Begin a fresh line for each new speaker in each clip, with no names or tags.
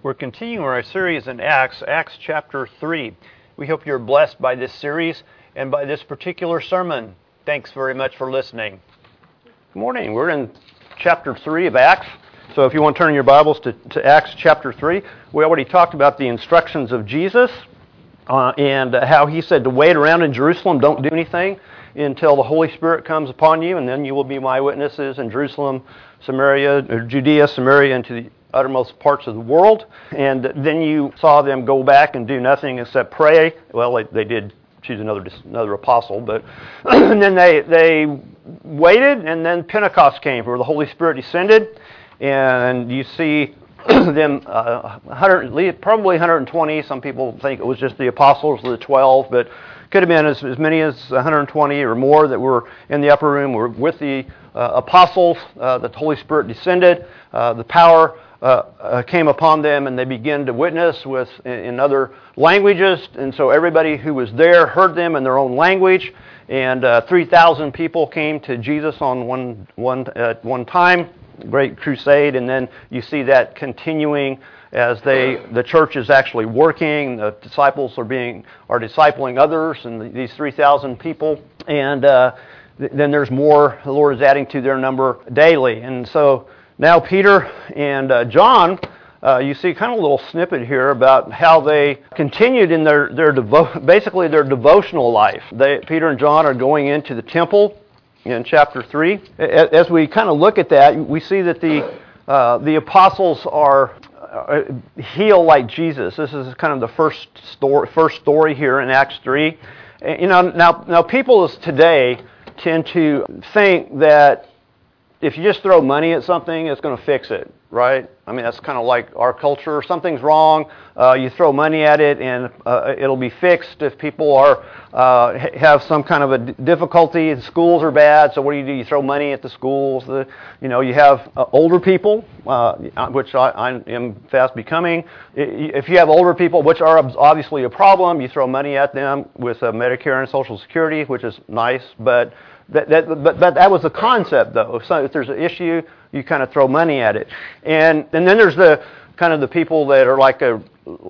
We're continuing our series in Acts chapter 3. We hope you're blessed by this series and by this particular sermon. Thanks very much for listening. Good morning. We're in chapter 3 of Acts. So if you want to turn your Bibles to Acts chapter 3, we already talked about the instructions of Jesus and how he said to wait around in Jerusalem, don't do anything until the Holy Spirit comes upon you, and then you will be my witnesses in Jerusalem, Judea, Samaria, and to the uttermost parts of the world. And then you saw them go back and do nothing except pray. Well, they did choose another apostle, but and then they waited, and then Pentecost came, where the Holy Spirit descended, and you see them probably 120. Some people think it was just the apostles, the 12, but could have been as many as 120 or more that were in the upper room, were with the apostles. The Holy Spirit descended. The power came upon them, and they began to witness in other languages. And so everybody who was there heard them in their own language. And 3,000 people came to Jesus on one time. Great crusade. And then you see that continuing as the church is actually working. The disciples are discipling others, and these 3,000 people. And then there's more. The Lord is adding to their number daily. And so now Peter and John, you see kind of a little snippet here about how they continued in their devotional life. Peter and John are going into the temple in chapter 3. As we kind of look at that, we see that the apostles are heal like Jesus. This is kind of the first story here in Acts 3. Now people today tend to think that if you just throw money at something, it's going to fix it, right? I mean, that's kind of like our culture. Something's wrong, you throw money at it, and it'll be fixed. If people have some kind of a difficulty, the schools are bad, so what do? You throw money at the schools. You have older people, which I am fast becoming. If you have older people, which are obviously a problem, you throw money at them with Medicare and Social Security, which is nice, but that was the concept, though. So if there's an issue, you kind of throw money at it, and then there's the kind of the people that are like a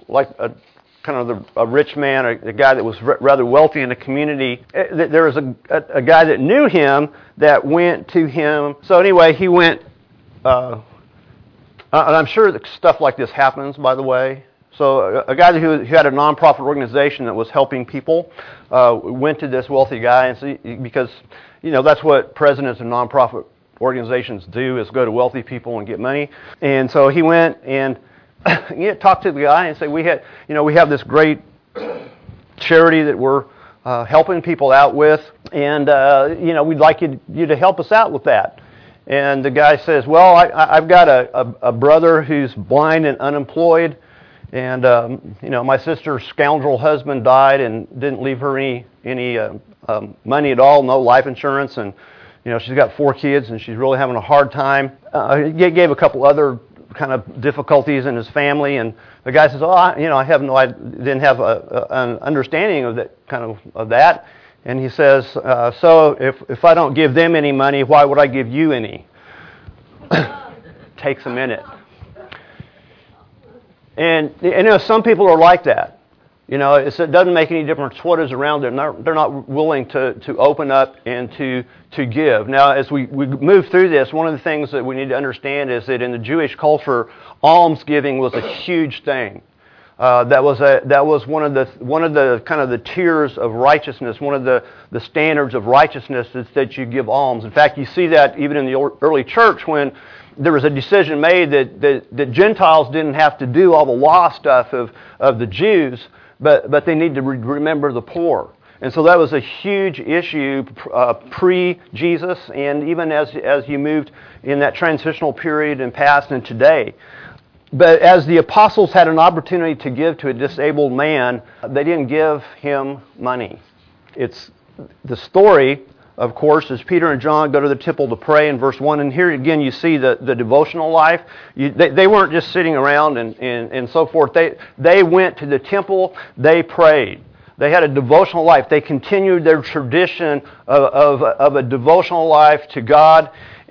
rich man, a guy that was rather wealthy in the community. There was a guy that knew him that went to him. So anyway, he went. And I'm sure that stuff like this happens, by the way. So a guy who had a nonprofit organization that was helping people went to this wealthy guy, and because that's what presidents of nonprofit organizations do, is go to wealthy people and get money. And so he went and talked to the guy and said, we have this great charity that we're helping people out with, and we'd like you to help us out with that. And the guy says, well, I've got a brother who's blind and unemployed. And my sister's scoundrel husband died and didn't leave her any money at all, no life insurance, and she's got 4 kids and she's really having a hard time. He gave a couple other kind of difficulties in his family, and the guy says, I didn't have an understanding of that, and he says, so if I don't give them any money, why would I give you any? Takes a minute. And some people are like that. It doesn't make any difference what is around them. They're not willing to open up and to give. Now, as we move through this, one of the things that we need to understand is that in the Jewish culture, almsgiving was a huge thing. That was one of the kind of the tiers of righteousness. One of the standards of righteousness is that you give alms. In fact, you see that even in the early church when there was a decision made that Gentiles didn't have to do all the law stuff of the Jews, but they need to remember the poor. And so that was a huge issue pre-Jesus, and even as you moved in that transitional period and past and today. But as the apostles had an opportunity to give to a disabled man, they didn't give him money. It's the story, of course, as Peter and John go to the temple to pray in verse 1. And here again you see the devotional life. They weren't just sitting around and so forth. They went to the temple. They prayed. They had a devotional life. They continued their tradition of a devotional life to God.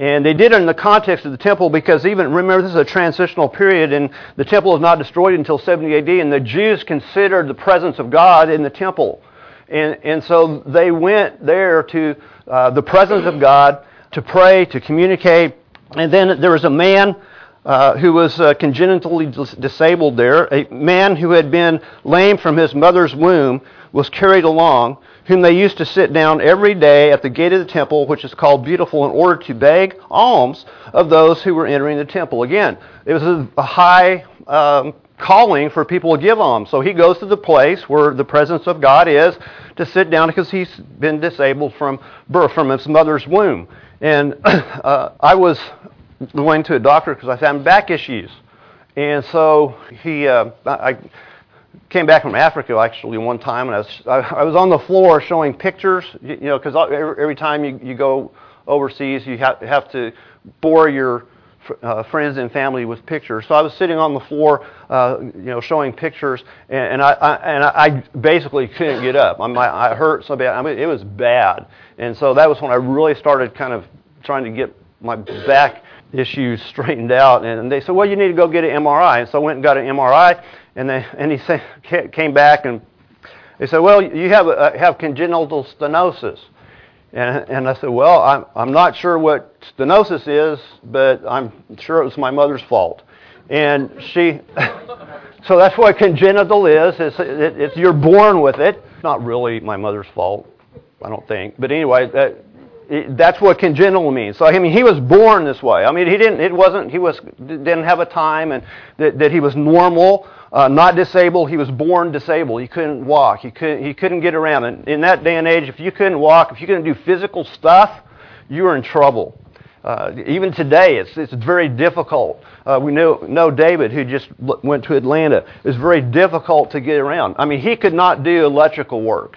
And they did it in the context of the temple because even, remember, this is a transitional period, and the temple was not destroyed until 70 AD, and the Jews considered the presence of God in the temple. And so they went there to the presence of God to pray, to communicate. And then there was a man who was congenitally disabled there, a man who had been lame from his mother's womb was carried along, whom they used to sit down every day at the gate of the temple, which is called Beautiful, in order to beg alms of those who were entering the temple. Again, it was a high calling for people to give alms. So he goes to the place where the presence of God is to sit down because he's been disabled from birth, from his mother's womb. And I was going to a doctor because I was having back issues. And so I came back from Africa actually one time, and I was on the floor showing pictures, because every time you go overseas, you have to bore your friends and family with pictures. So I was sitting on the floor, showing pictures, and I basically couldn't get up. I hurt so bad. I mean, it was bad, and so that was when I really started kind of trying to get my back issues straightened out. And they said, well, you need to go get an MRI. And so I went and got an MRI, and he came back and they said, well, you have congenital stenosis. And I said, well, I'm not sure what stenosis is, but I'm sure it was my mother's fault. And so that's what congenital is. It's you're born with it. It's not really my mother's fault, I don't think. But anyway, that's what congenital means. So I mean, he was born this way. I mean, he didn't have a time, and that he was normal, not disabled. He was born disabled. He couldn't walk. He couldn't get around. And in that day and age, if you couldn't walk, if you couldn't do physical stuff, you were in trouble. Even today, it's very difficult. We know David, who just went to Atlanta. It's very difficult to get around. I mean, he could not do electrical work.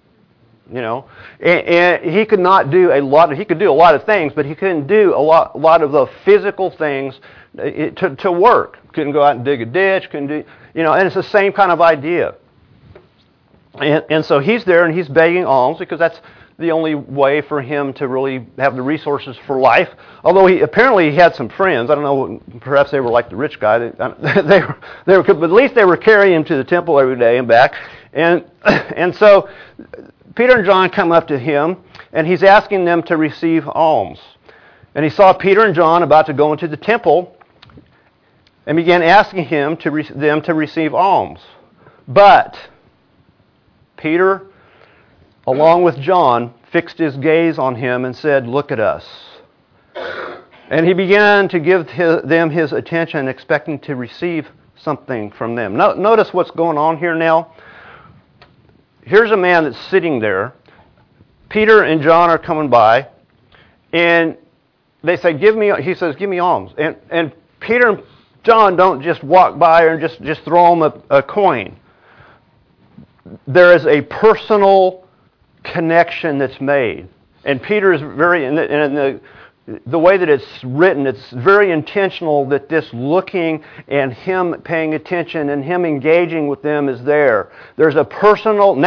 And he could not do a lot. He could do a lot of things, but he couldn't do a lot of the physical things to work. Couldn't go out and dig a ditch. Couldn't do, and it's the same kind of idea. And so he's there and he's begging alms because that's the only way for him to really have the resources for life. Although he had some friends. I don't know. Perhaps they were like the rich guy. They were, but at least they were carrying him to the temple every day and back. And so Peter and John come up to him, and he's asking them to receive alms. And he saw Peter and John about to go into the temple and began asking them to receive alms. But Peter, along with John, fixed his gaze on him and said, "Look at us." And he began to give them his attention, expecting to receive something from them. Notice what's going on here now. Here's a man that's sitting there. Peter and John are coming by, and they say, he says, give me alms. And Peter and John don't just walk by and just throw him a coin. There is a personal connection that's made. And Peter is the way that it's written, it's very intentional that this looking and him paying attention and him engaging with them is there. There's a personal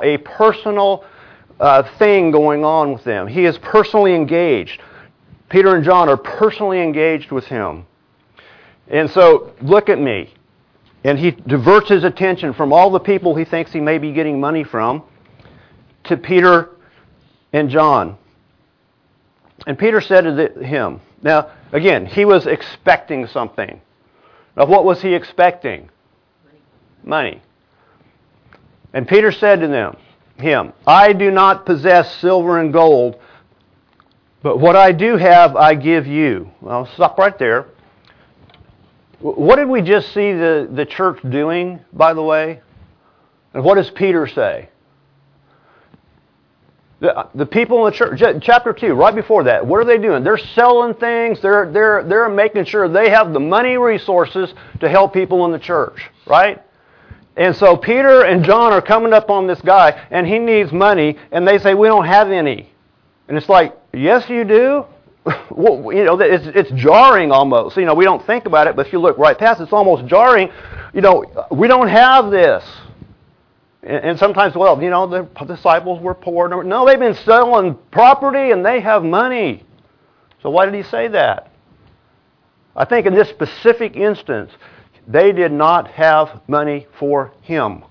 thing going on with them. He is personally engaged. Peter and John are personally engaged with him. And so, look at me. And he diverts his attention from all the people he thinks he may be getting money from to Peter and John. And Peter said to him, now, again, he was expecting something. Now, what was he expecting? Money. And Peter said to him, I do not possess silver and gold, but what I do have, I give you. Well, stop right there. What did we just see the church doing, by the way? And what does Peter say? The people in the church, chapter 2, right before that, what are they doing? They're selling things. They're making sure they have the money resources to help people in the church, right? And so Peter and John are coming up on this guy, and he needs money, and they say, we don't have any. And it's like, yes, you do? Well, it's jarring almost. We don't think about it, but if you look right past it, it's almost jarring. We don't have this. And sometimes, the disciples were poor. No, they've been selling property and they have money. So why did he say that? I think in this specific instance, they did not have money for him.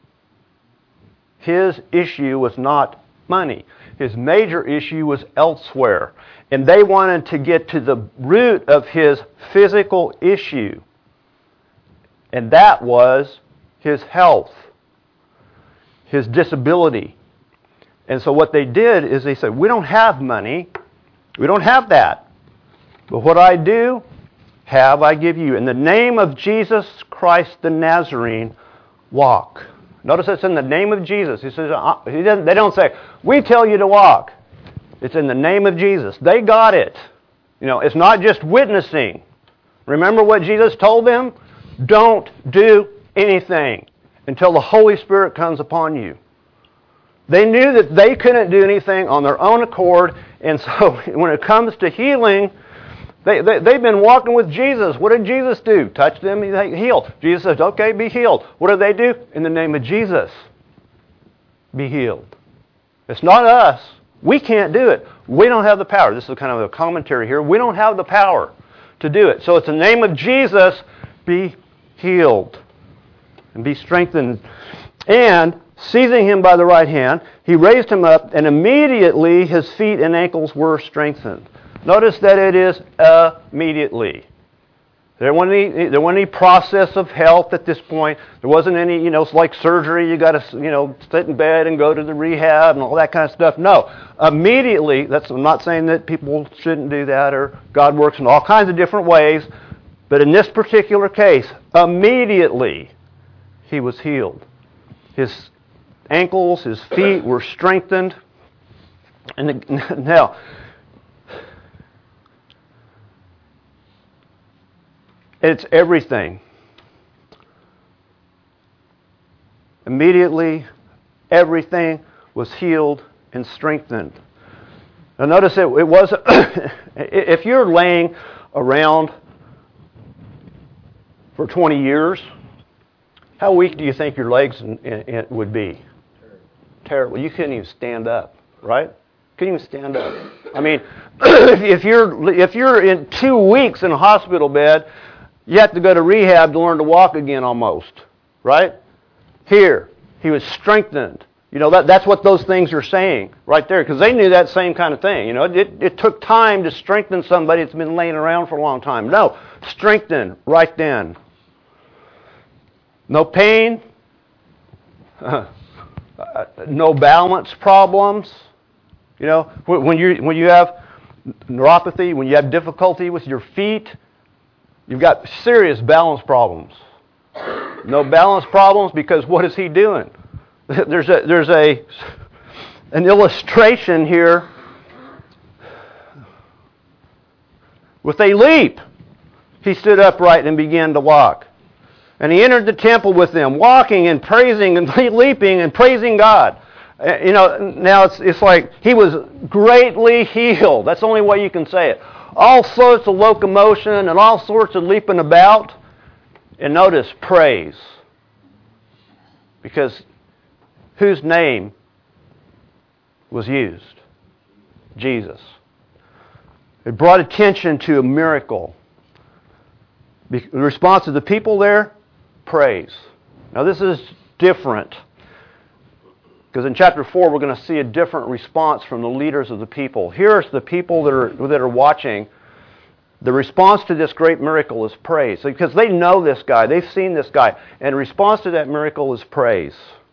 His issue was not money. His major issue was elsewhere. And they wanted to get to the root of his physical issue. And that was his health, his disability. And so what they did is they said, we don't have money. We don't have that. But what I do have, I give you. In the name of Jesus Christ the Nazarene, walk. Notice it's in the name of Jesus. He says, they don't say, we tell you to walk. It's in the name of Jesus. They got it. It's not just witnessing. Remember what Jesus told them? Don't do anything until the Holy Spirit comes upon you. They knew that they couldn't do anything on their own accord, and so when it comes to healing, they've been walking with Jesus. What did Jesus do? Touch them, he healed. Jesus says, okay, be healed. What do they do? In the name of Jesus, be healed. It's not us. We can't do it. We don't have the power. This is kind of a commentary here. We don't have the power to do it. So it's the name of Jesus, be healed and be strengthened. And seizing him by the right hand, he raised him up, and immediately his feet and ankles were strengthened. Notice that it is immediately. There wasn't any process of health at this point. There wasn't any, it's like surgery. You got to, sit in bed and go to the rehab and all that kind of stuff. No, immediately. I'm not saying that people shouldn't do that, or God works in all kinds of different ways. But in this particular case, immediately he was healed. His ankles, his feet were strengthened. And now, it's everything. Immediately, everything was healed and strengthened. Now notice it was, if you're laying around for 20 years, how weak do you think your legs would be? Terrible. You couldn't even stand up, right? Couldn't even stand up. I mean, if you're in 2 weeks in a hospital bed, you have to go to rehab to learn to walk again almost, right? Here, he was strengthened. That's what those things are saying right there, because they knew that same kind of thing. It took time to strengthen somebody that's been laying around for a long time. No, strengthened right then. No pain, no balance problems. When you have neuropathy, when you have difficulty with your feet, you've got serious balance problems. No balance problems, because what is he doing? There's an illustration here with a leap. He stood upright and began to walk. And he entered the temple with them, walking and praising and leaping and praising God. Now it's like he was greatly healed. That's the only way you can say it. All sorts of locomotion and all sorts of leaping about. And notice, praise. Because whose name was used? Jesus. It brought attention to a miracle. The response of the people there, praise. Now this is different, because in chapter 4 we're going to see a different response from the leaders of the people. Here's the people that are watching. The response to this great miracle is praise, because they know this guy, they've seen this guy, and the response to that miracle is praise.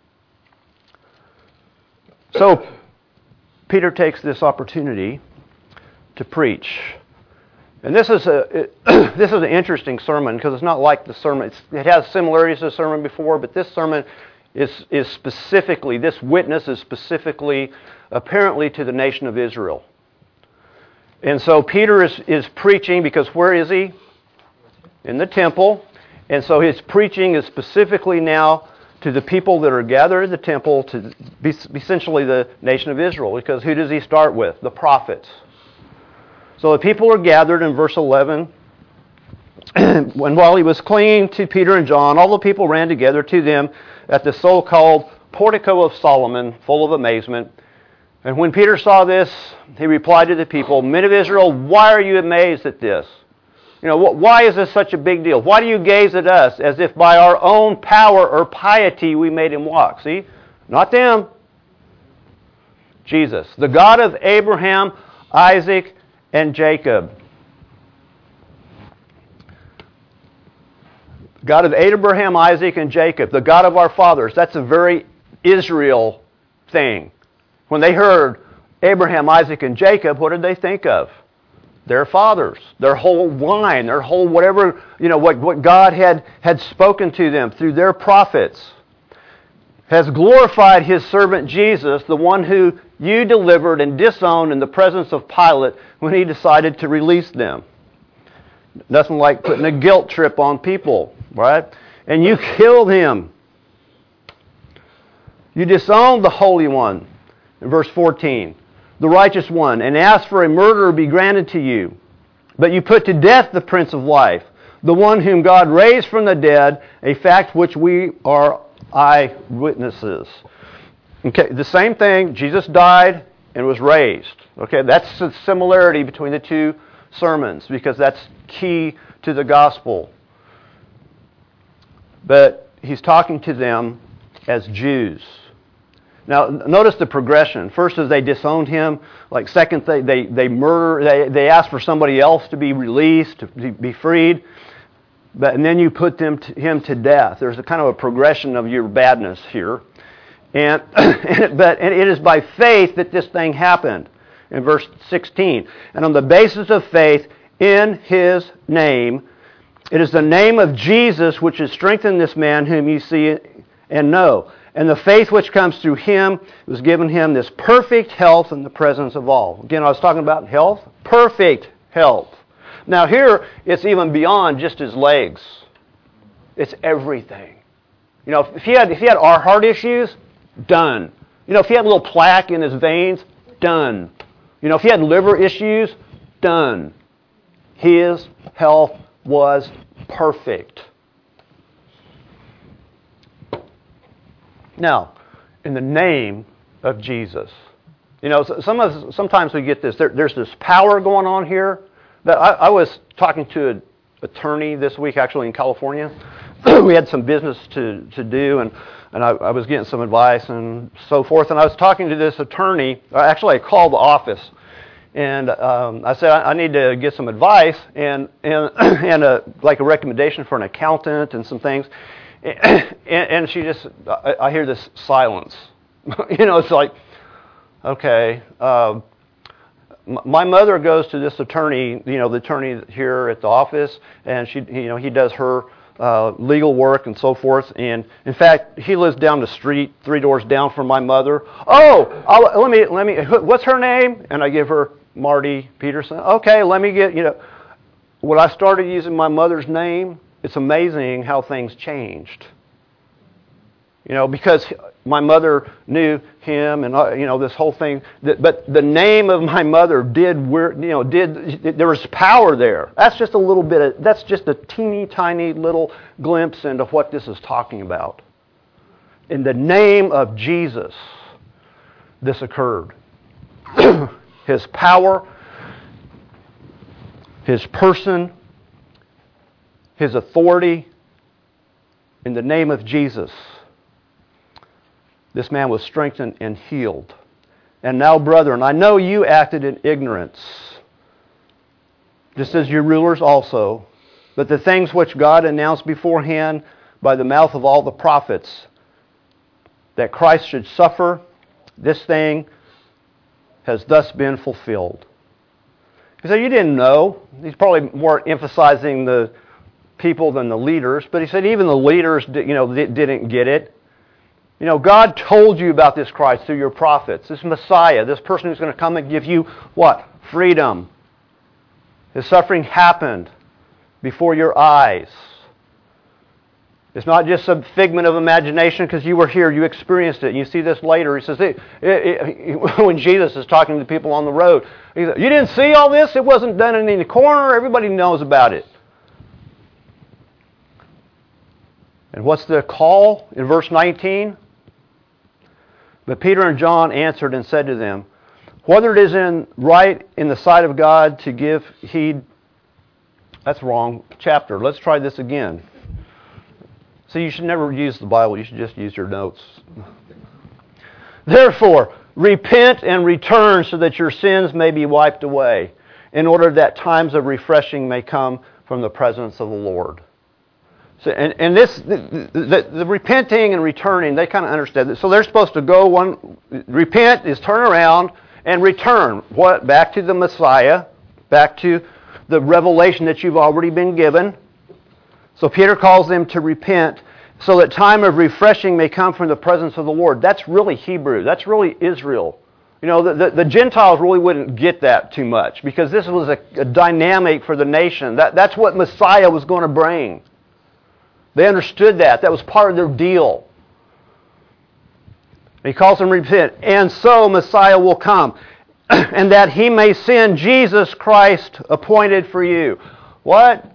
So Peter takes this opportunity to preach. And this is an interesting sermon, because it's not like the sermon. It has similarities to the sermon before, but this sermon is specifically, this witness is specifically, apparently, to the nation of Israel. And so Peter is preaching, because where is he? In the temple. And so his preaching is specifically now to the people that are gathered at the temple, to be essentially the nation of Israel. Because who does he start with? The prophets. So the people are gathered in verse 11. And while he was clinging to Peter and John, all the people ran together to them at the so-called portico of Solomon, full of amazement. And when Peter saw this, he replied to the people, "Men of Israel, why are you amazed at this? Why is this such a big deal? Why do you gaze at us as if by our own power or piety we made him walk?" See? Not them. Jesus, the God of Abraham, Isaac, and Jacob. God of Abraham, Isaac, and Jacob, the God of our fathers. That's a very Israel thing. When they heard Abraham, Isaac, and Jacob, what did they think of? Their fathers, their whole line, their whole whatever, what God had spoken to them through their prophets. Has glorified his servant Jesus, the one who you delivered and disowned in the presence of Pilate when he decided to release them. Nothing like putting a guilt trip on people, right? And you killed him. You disowned the Holy One, in verse 14, the righteous one, and asked for a murderer be granted to you. But you put to death the Prince of Life, the one whom God raised from the dead, a fact which we are eyewitnesses. Okay, the same thing. Jesus died and was raised. Okay, that's the similarity between the two sermons because that's key to the gospel. But he's talking to them as Jews. Now, notice the progression. First is they disowned him. Like second, they murder. They asked for somebody else to be released, to be freed. And then you put him to death. There's a kind of a progression of your badness here. And it is by faith that this thing happened. In verse 16. And on the basis of faith in his name, it is the name of Jesus which has strengthened this man whom you see and know. And the faith which comes through him was given him this perfect health in the presence of all. Again, I was talking about health. Perfect health. Now here, it's even beyond just his legs. It's everything. If he had our heart issues, done. If he had a little plaque in his veins, done. If he had liver issues, done. His health was perfect. Now, in the name of Jesus. Sometimes we get this. There's this power going on here. I was talking to an attorney this week, actually in California. We had some business to do, and I was getting some advice and so forth. And I was talking to this attorney. Actually, I called the office, and I said I need to get some advice and like a recommendation for an accountant and some things. And she just, I hear this silence. It's like, okay. My mother goes to this attorney, the attorney here at the office, and he does her legal work and so forth. And in fact, he lives down the street, 3 doors down from my mother. Let me. What's her name? And I give her Marty Peterson. Okay, let me get. When I started using my mother's name, it's amazing how things changed. Because my mother knew him and, this whole thing. But the name of my mother there was power there. That's just a teeny tiny little glimpse into what this is talking about. In the name of Jesus, this occurred. His power, his person, his authority, in the name of Jesus. This man was strengthened and healed. And now, brethren, I know you acted in ignorance, just as your rulers also, but the things which God announced beforehand by the mouth of all the prophets, that Christ should suffer, this thing has thus been fulfilled. He said, you didn't know. He's probably more emphasizing the people than the leaders, but he said even the leaders didn't get it. God told you about this Christ through your prophets, this Messiah, this person who's going to come and give you what? Freedom. His suffering happened before your eyes. It's not just a figment of imagination because you were here, you experienced it. And you see this later. He says, when Jesus is talking to the people on the road, he says, you didn't see all this? It wasn't done in the corner. Everybody knows about it. And what's the call in verse 19? But Peter and John answered and said to them, whether it is right in the sight of God to give heed. That's wrong chapter. Let's try this again. So you should never use the Bible. You should just use your notes. Therefore, repent and return so that your sins may be wiped away, in order that times of refreshing may come from the presence of the Lord. So, and this, the repenting and returning, they kind of understand this. So they're supposed to go repent is turn around and return. What? Back to the Messiah, back to the revelation that you've already been given. So Peter calls them to repent so that time of refreshing may come from the presence of the Lord. That's really Hebrew. That's really Israel. You know, the Gentiles really wouldn't get that too much because this was a dynamic for the nation. That's what Messiah was going to bring. They understood that. That was part of their deal. He calls them to repent. And so Messiah will come, and that he may send Jesus Christ appointed for you. What?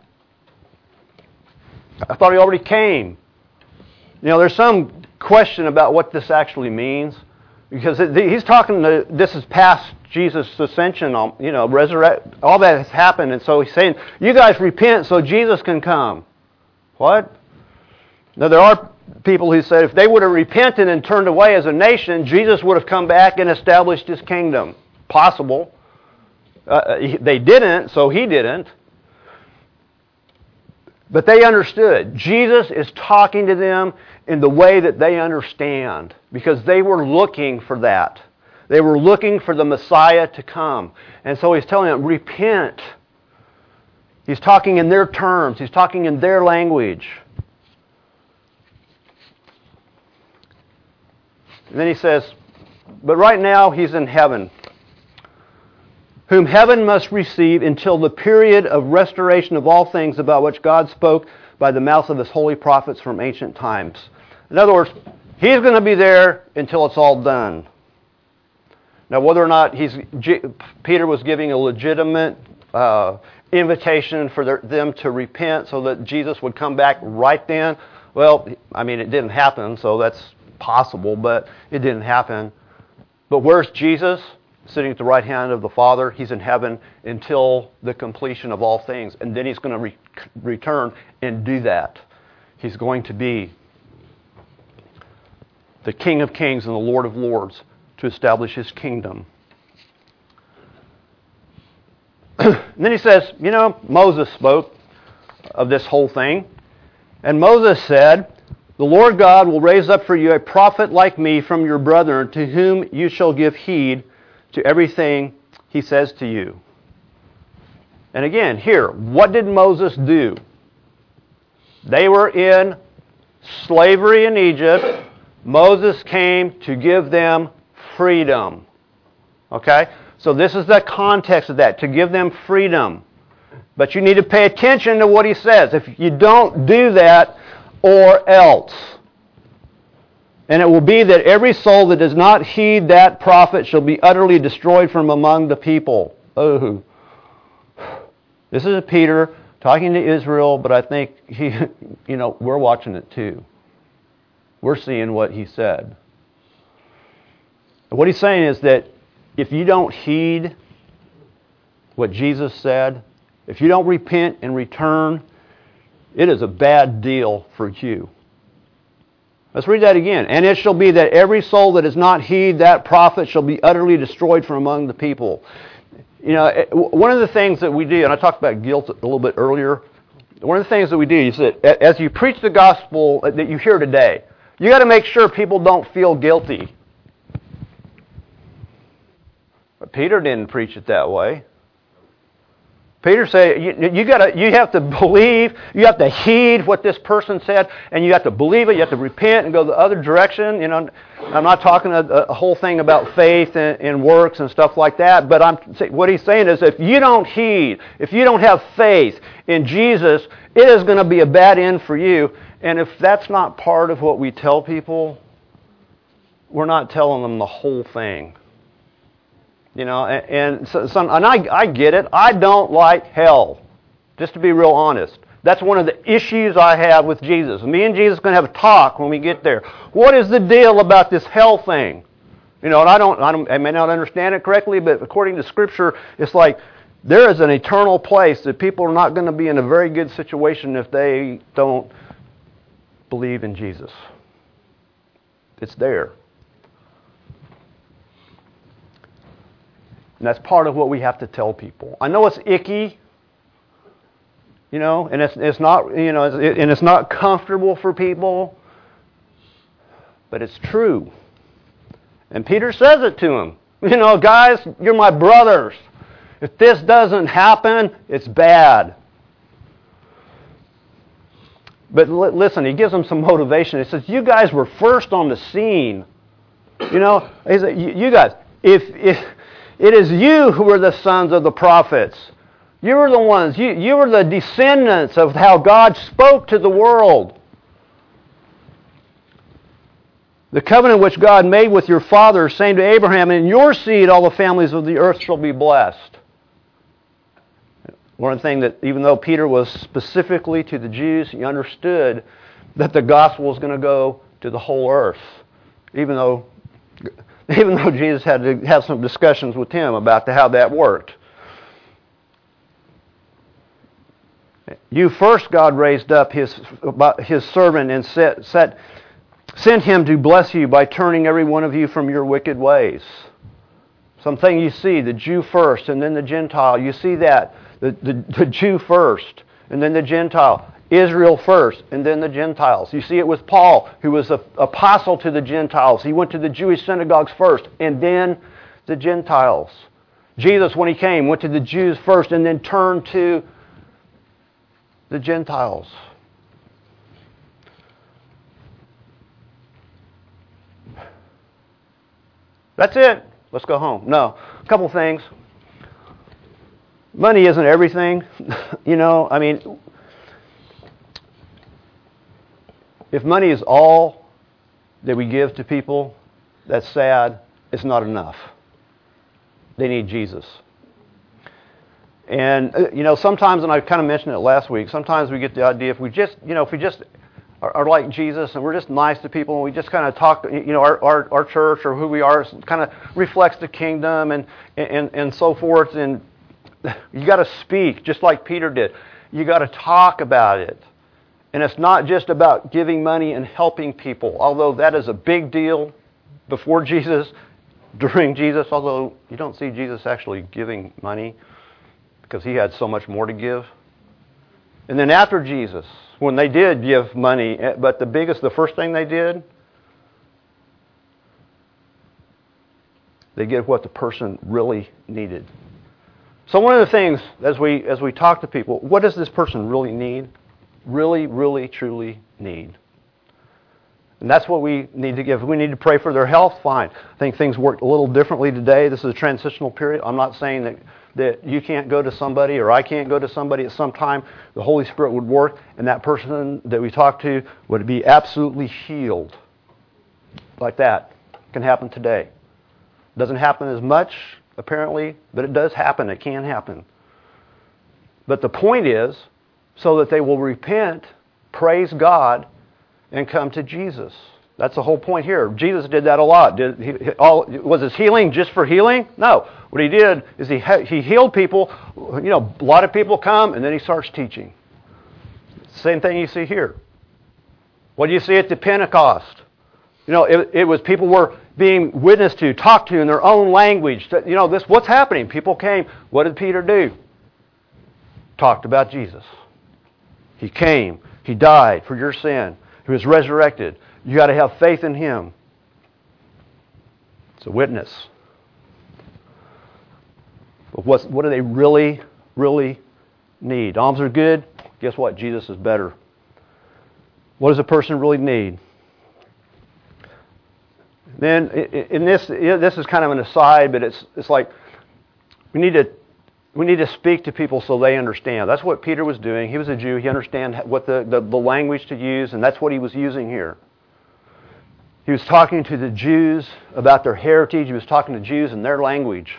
I thought he already came. You know, there's some question about what this actually means. Because he's talking to, this is past Jesus' ascension, resurrect, all that has happened. And so he's saying, you guys repent so Jesus can come. What? Now there are people who said if they would have repented and turned away as a nation, Jesus would have come back and established his kingdom. Possible. They didn't, so he didn't. But they understood. Jesus is talking to them in the way that they understand, because they were looking for that. They were looking for the Messiah to come. And so he's telling them, repent. He's talking in their terms. He's talking in their language. And then he says, but right now he's in heaven, whom heaven must receive until the period of restoration of all things about which God spoke by the mouth of his holy prophets from ancient times. In other words, he's going to be there until it's all done. Now, whether or not Peter was giving a legitimate invitation for them to repent so that Jesus would come back right then, well, I mean, it didn't happen, so that's possible, but it didn't happen. But where's Jesus? Sitting at the right hand of the Father. He's in heaven until the completion of all things. And then he's going to return and do that. He's going to be the King of Kings and the Lord of Lords to establish his kingdom. And then he says, Moses spoke of this whole thing. And Moses said, the Lord God will raise up for you a prophet like me from your brethren, to whom you shall give heed to everything he says to you. And again, here, what did Moses do? They were in slavery in Egypt. Moses came to give them freedom. Okay? So this is the context of that, to give them freedom. But you need to pay attention to what he says. If you don't do that, or else. And it will be that every soul that does not heed that prophet shall be utterly destroyed from among the people. Oh. This is Peter talking to Israel, but I think we're watching it too. We're seeing what he said. What he's saying is that if you don't heed what Jesus said, if you don't repent and return, it is a bad deal for you. Let's read that again. And it shall be that every soul that does not heed that prophet shall be utterly destroyed from among the people. One of the things that we do, and I talked about guilt a little bit earlier, one of the things that we do is that as you preach the gospel that you hear today, you got to make sure people don't feel guilty. But Peter didn't preach it that way. Peter said, you have to believe, you have to heed what this person said, and you have to believe it, you have to repent and go the other direction. I'm not talking a whole thing about faith and works and stuff like that, but what he's saying is if you don't heed, if you don't have faith in Jesus, it is going to be a bad end for you. And if that's not part of what we tell people, we're not telling them the whole thing. And I get it. I don't like hell, just to be real honest. That's one of the issues I have with Jesus. Me and Jesus are going to have a talk when we get there. What is the deal about this hell thing? And I may not understand it correctly, but according to Scripture, it's like there is an eternal place that people are not going to be in a very good situation if they don't believe in Jesus. It's there. And that's part of what we have to tell people. I know it's icky, and it's not, and it's not comfortable for people, but it's true. And Peter says it to them. Guys, you're my brothers. If this doesn't happen, it's bad. But listen, he gives them some motivation. He says, you guys were first on the scene. He said, you guys, if it is you who are the sons of the prophets. You were the ones, you were the descendants of how God spoke to the world. The covenant which God made with your fathers, saying to Abraham, in your seed all the families of the earth shall be blessed. One thing that, even though Peter was specifically to the Jews, he understood that the gospel was going to go to the whole earth. Even though Jesus had to have some discussions with him about how that worked. You first, God raised up His servant and sent him to bless you by turning every one of you from your wicked ways. Something you see, the Jew first and then the Gentile. You see that. The Jew first and then the Gentile. Israel first and then the Gentiles. You see it with Paul, who was an apostle to the Gentiles. He went to the Jewish synagogues first and then the Gentiles. Jesus, when He came, went to the Jews first and then turned to the Gentiles. That's it. Let's go home. No. A couple things. Money isn't everything. If money is all that we give to people, that's sad. It's not enough. They need Jesus. And, sometimes, and I kind of mentioned it last week, sometimes we get the idea if we just are like Jesus and we're just nice to people and we just kind of talk, our church or who we are kind of reflects the kingdom and so forth. And you got to speak just like Peter did. You got to talk about it. And it's not just about giving money and helping people, although that is a big deal before Jesus, during Jesus, although you don't see Jesus actually giving money because He had so much more to give. And then after Jesus, when they did give money, but the first thing they did, they gave what the person really needed. So one of the things, as we talk to people, what does this person really need? Really, really, truly need. And that's what we need to give. If we need to pray for their health, fine. I think things work a little differently today. This is a transitional period. I'm not saying that you can't go to somebody or I can't go to somebody at some time. The Holy Spirit would work and that person that we talk to would be absolutely healed. Like that. It can happen today. It doesn't happen as much, apparently, but it does happen. It can happen. But the point is, so that they will repent, praise God, and come to Jesus. That's the whole point here. Jesus did that a lot. Was His healing just for healing? No. What He did is He healed people. A lot of people come, and then He starts teaching. Same thing you see here. What do you see at the Pentecost? It was people were being witnessed to, talked to in their own language. What's happening? People came. What did Peter do? Talked about Jesus. He came. He died for your sin. He was resurrected. You got to have faith in Him. It's a witness. But what do they really, really need? Alms are good. Guess what? Jesus is better. What does a person really need? Then, in this is kind of an aside, but it's like we need to speak to people so they understand. That's what Peter was doing. He was a Jew. He understood what the language to use, and that's what he was using here. He was talking to the Jews about their heritage. He was talking to Jews in their language.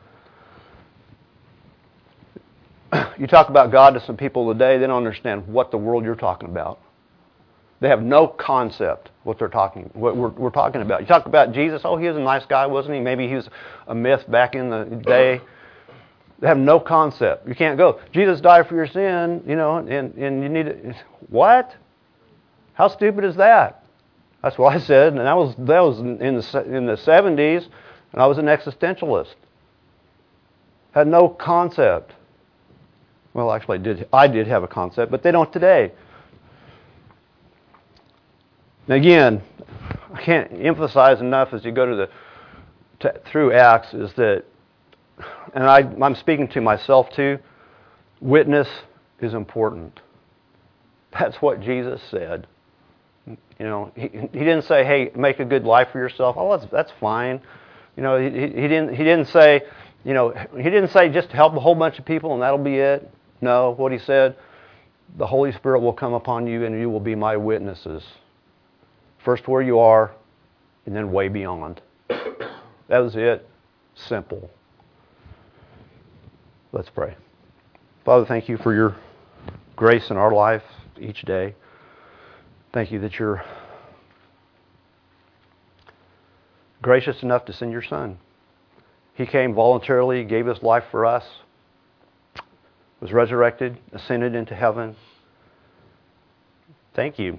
You talk about God to some people today, they don't understand what the world you're talking about. They have no concept what we're talking about. You talk about Jesus, oh, he was a nice guy, wasn't he? Maybe he was a myth back in the day. They have no concept. You can't go, Jesus died for your sin, and you need to, what? How stupid is that? That's what I said, and that was in the 70s, and I was an existentialist. Had no concept. Well, actually, I did have a concept, but they don't today. And again, I can't emphasize enough as you go through Acts is that, and I'm speaking to myself too, witness is important. That's what Jesus said. He didn't say, "Hey, make a good life for yourself." Oh, that's fine. He didn't say, he didn't say just help a whole bunch of people and that'll be it. No, what he said, the Holy Spirit will come upon you and you will be my witnesses. First where you are, and then way beyond. That was it. Simple. Let's pray. Father, thank you for your grace in our life each day. Thank you that you're gracious enough to send your Son. He came voluntarily, gave his life for us, was resurrected, ascended into heaven. Thank you.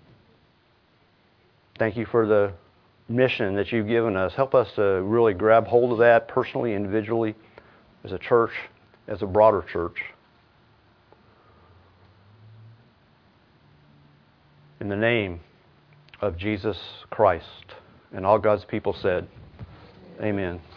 Thank you for the mission that you've given us. Help us to really grab hold of that personally, individually, as a church, as a broader church. In the name of Jesus Christ. And all God's people said, amen.